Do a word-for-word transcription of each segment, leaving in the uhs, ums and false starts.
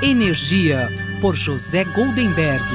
Energia, por José Goldenberg.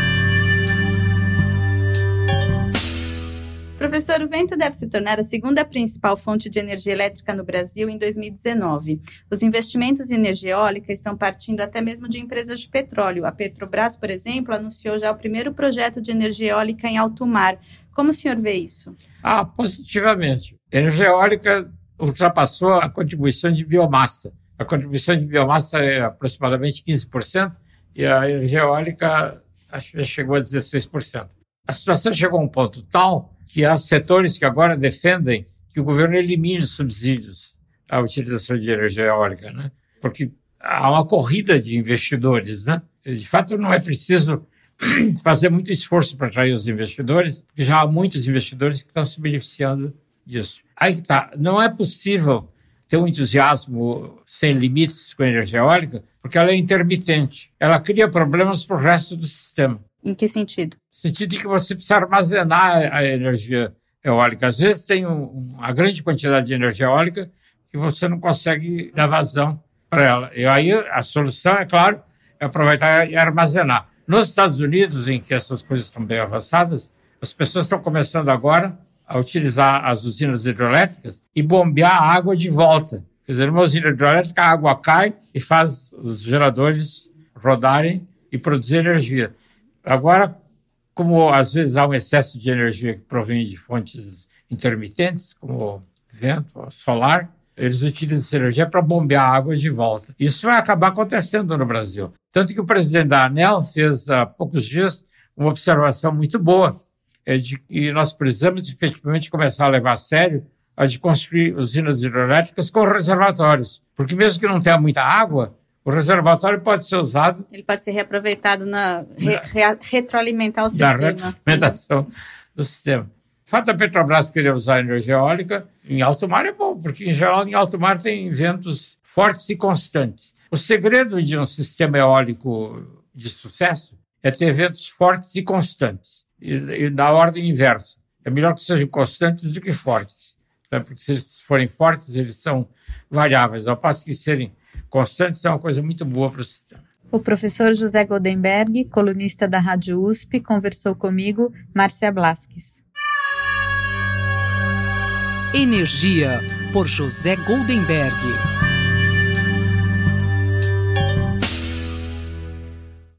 Professor, o vento deve se tornar a segunda principal fonte de energia elétrica no Brasil em dois mil e dezenove. Os investimentos em energia eólica estão partindo até mesmo de empresas de petróleo. A Petrobras, por exemplo, anunciou já o primeiro projeto de energia eólica em alto mar. Como o senhor vê isso? Ah, positivamente. A energia eólica ultrapassou a contribuição de biomassa. A contribuição de biomassa é aproximadamente quinze por cento e a energia eólica acho que já chegou a dezesseis por cento. A situação chegou a um ponto tal que há setores que agora defendem que o governo elimine os subsídios à utilização de energia eólica, né? Porque há uma corrida de investidores, né? De fato, não é preciso fazer muito esforço para atrair os investidores, porque já há muitos investidores que estão se beneficiando disso. Aí que está. Não é possível ter um entusiasmo sem limites com a energia eólica, porque ela é intermitente. Ela cria problemas para o resto do sistema. Em que sentido? No sentido de que você precisa armazenar a energia eólica. Às vezes tem um, uma grande quantidade de energia eólica que você não consegue dar vazão para ela. E aí a solução, é claro, é aproveitar e armazenar. Nos Estados Unidos, em que essas coisas estão bem avançadas, as pessoas estão começando agora a utilizar as usinas hidrelétricas e bombear a água de volta. Quer dizer, numa usina hidrelétrica, a água cai e faz os geradores rodarem e produzir energia. Agora, como às vezes há um excesso de energia que provém de fontes intermitentes, como vento, solar, eles utilizam essa energia para bombear a água de volta. Isso vai acabar acontecendo no Brasil. Tanto que o presidente da ANEEL fez há poucos dias uma observação muito boa, é de que nós precisamos efetivamente começar a levar a sério a de construir usinas hidrelétricas com reservatórios. Porque mesmo que não tenha muita água, o reservatório pode ser usado... Ele pode ser reaproveitado na... Re, re, retroalimentar o sistema. Na retroalimentação uhum. do sistema. O fato da Petrobras querer usar a energia eólica em alto mar é bom, porque, em geral, em alto mar tem ventos fortes e constantes. O segredo de um sistema eólico de sucesso é ter ventos fortes e constantes, e, e na ordem inversa. É melhor que sejam constantes do que fortes, né? Porque se eles forem fortes, eles são variáveis, ao passo que serem constantes é uma coisa muito boa para o sistema. O professor José Goldenberg, colunista da Rádio U S P, conversou comigo, Márcia Blasques. Energia, por José Goldenberg.